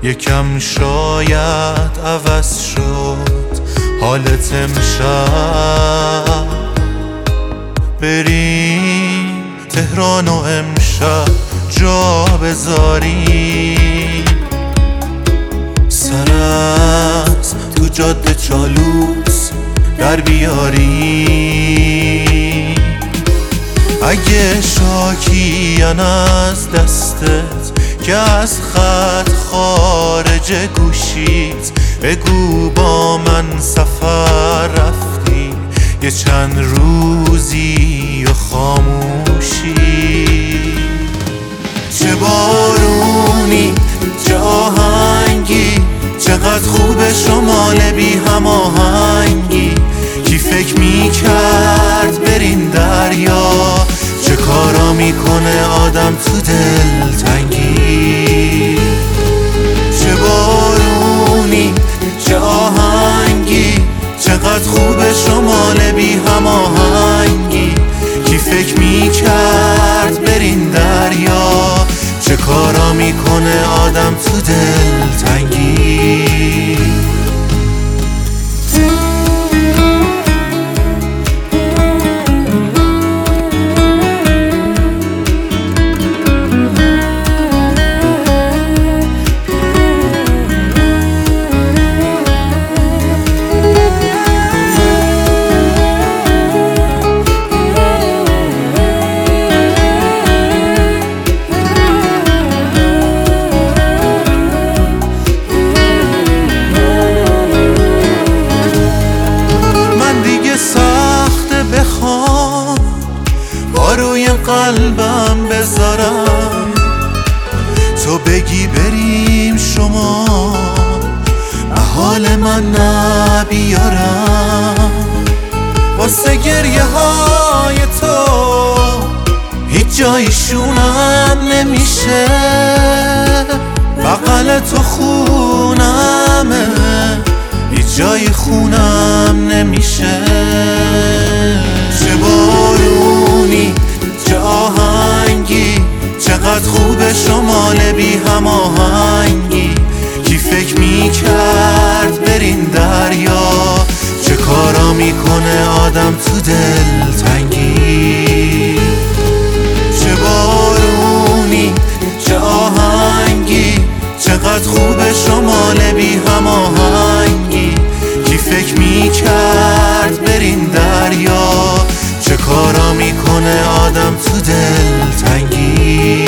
یکم شاید عوض شد حالت امشب. بریم تهران و امشب جا بذاریم، سرت تو جاده چالوس در بیاریم. اگه شاکیان از دستت که از خط خارج گوشیت، بگو با من سفر رفتی یه چند روزی و خاموشی. چه بارونی چه آهنگی، چقدر خوب شمال بی هماهنگی. کی فکر میکرد برین دریا، چه کارا میکنه آدم تو دلتنگی. چه بارونی چه آهنگی، چقدر خوب شمال بی هماهنگی. کی فکر میکرد برین دریا، چه کارا میکنه آدم تو دلتنگی. روی قلبم بذارم تو بگی بریم شما، حال من نبیارم. واسه گریه های تو هیچ جایشونم نمیشه، بغل تو خونمه هیچ جای خونم نمیشه. چه بارونی چه آهنگی، چقدر خوب شمال بی هماهنگی. کی فکر میکرد برین دریا، چه کارا میکنه آدم تو دلتنگی. چه بارونی چه آهنگی، چقدر خوب شمال بی هماهنگی. کی فکر میکرد برین دریا، چه کارا میکنه آدم تو دلتنگی.